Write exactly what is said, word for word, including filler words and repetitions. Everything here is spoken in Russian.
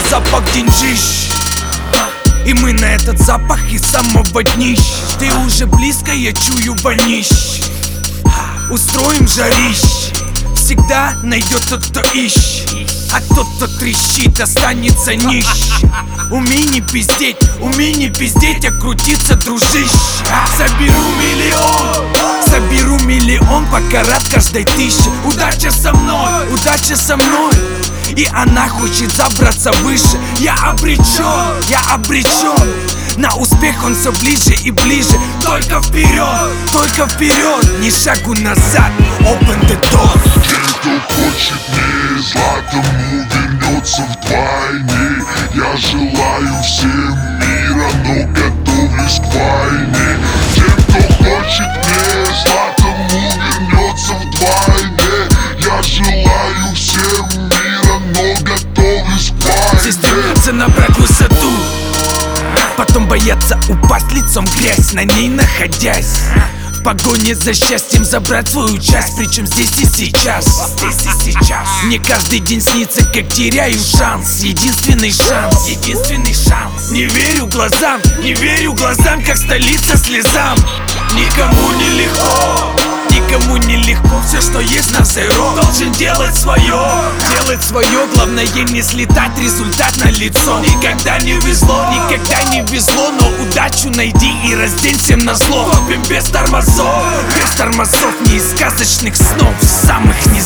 запах деньжищ. И мы на этот запах из самого днищ. Ты уже близко, я чую вонищ. Устроим жарищ. Всегда найдется кто ищет, а тот, кто трещит, останется нищ. Умей не пиздеть, умей не пиздеть, а крутиться, дружище. Соберу миллион, соберу миллион, пока рад каждой тысяче. Удача со мной, удача со мной, и она хочет забраться выше. Я обречен, я обречен. На успех он все ближе и ближе. Только вперед, только вперед, ни шагу назад. Open the door. Тем, кто хочет мне зла, тому вернется вдвойне. Я желаю всем мира, но готовлюсь к войне. Тем, кто хочет мне зла, тому вернется вдвойне. Я желаю всем мира, но готовлюсь к войне. Все стремятся набрать высоту, потом боятся упасть лицом в грязь, на ней находясь. В погоне за счастьем забрать свою часть, причем здесь и сейчас. Здесь и сейчас. Мне каждый день снится, как теряю шанс. Единственный шанс, единственный шанс. Не верю глазам, не верю глазам, как столица слезам. Никому не легко, никому не легко. Все, что есть на зеро, должен делать свое. Делать свое, главное не слетать, результат на лицо. Никогда не везло, никогда не везло, но удачу найди и раздень всем назло. Топим без тормозов, без тормозов, не из сказочных снов, самых низких.